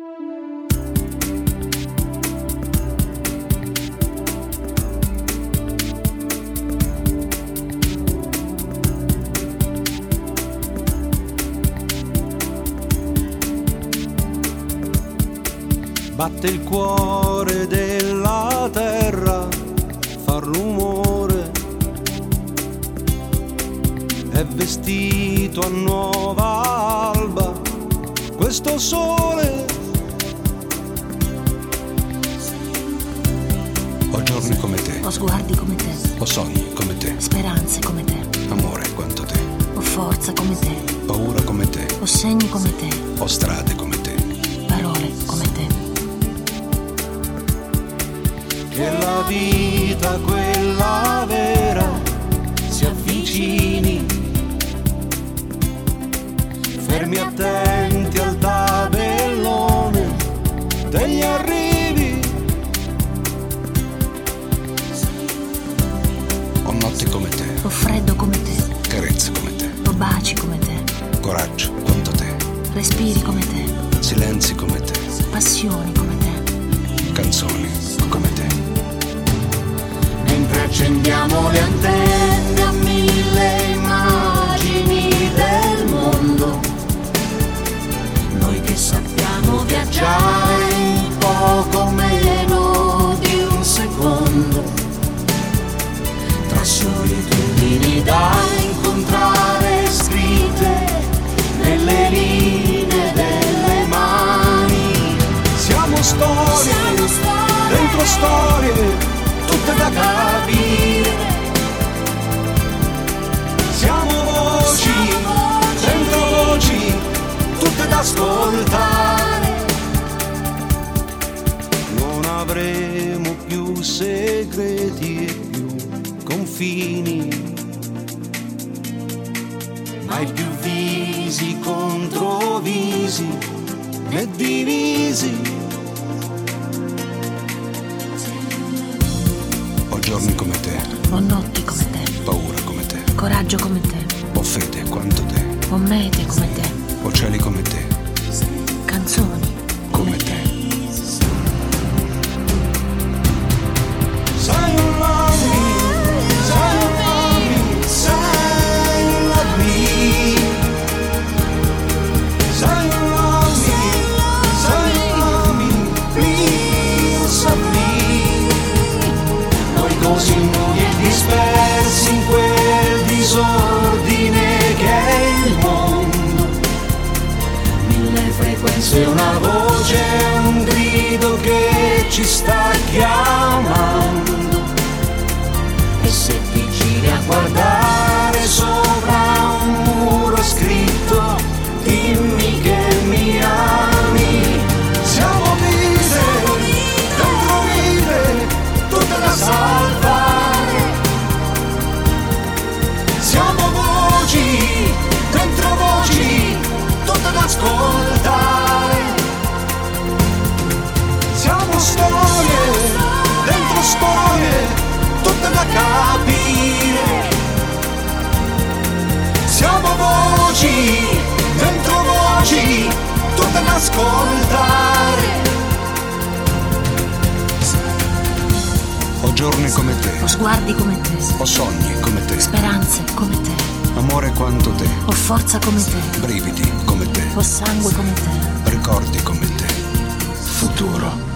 Batte il cuore della terra, fa rumore, è vestito a nuova alba questo sole. Ho giorni come te, ho sguardi come te, ho sogni come te, speranze come te, amore quanto te, ho forza come te, paura come te, ho segni come te, ho strade come te, parole come te. Che la vita, quella vera, si avvicini, fermi attenti al tabellone degli arrivi. ho notti come te, Ho freddo come te, carezze come te, ho baci come te, coraggio quanto te, respiri come te, silenzi come te, passioni come te, canzoni come te. Mentre accendiamo le antenne a mille immagini del mondo, noi che sappiamo viaggiare in poco meno di un secondo, tra solitudini da incontrare scritte nelle linee delle mani. Siamo storie, dentro storie, tutte da capire. Siamo voci, dentro voci, tutte da ascoltare. Non avremo più segreti e più confini, mai più visi contro visi, né divisi. Ho giorni come te, ho notti come te, paura come te, coraggio come te, ho fede quanto te, ho mete come te, ho cieli come te, canzoni come te. Sai un love me, sai un love me, sai un love me, sai un love me, sai un love me, please of me. Noi così nudi e dispersi in quel disordine che è il mondo, mille frequenze, una voce, un grido che ci sta chiamando. E se ti giri a guardare sopra un muro scritto dimmi che mi ami. Siamo vite, dentro vite, tutte da salvare. Siamo voci, dentro voci, tutte da ascoltare. Siamo storie, dentro storie, tutte da capire. Siamo voci, dentro voci, tutte da ascoltare. Ho giorni come te, ho sguardi come te, ho sogni come te, speranze come te, amore quanto te, ho forza come te, brividi come te, ho sangue come te, ricordi come te, Futuro